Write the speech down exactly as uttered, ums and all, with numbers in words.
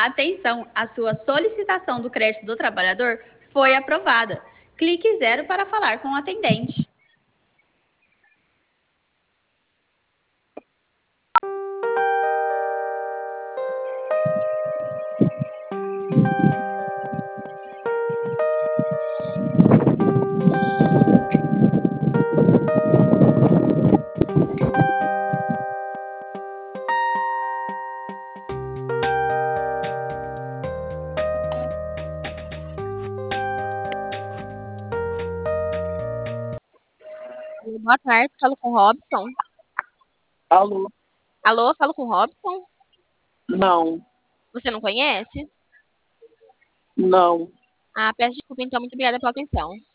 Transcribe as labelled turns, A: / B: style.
A: Atenção, a sua solicitação do crédito do trabalhador foi aprovada. Clique zero para falar com o atendente.
B: Boa tarde, falo com o Robson.
C: Alô?
B: Alô, falo com o Robson?
C: Não,
B: Você não conhece?
C: não.
B: Ah, peço desculpa então, muito obrigada pela atenção.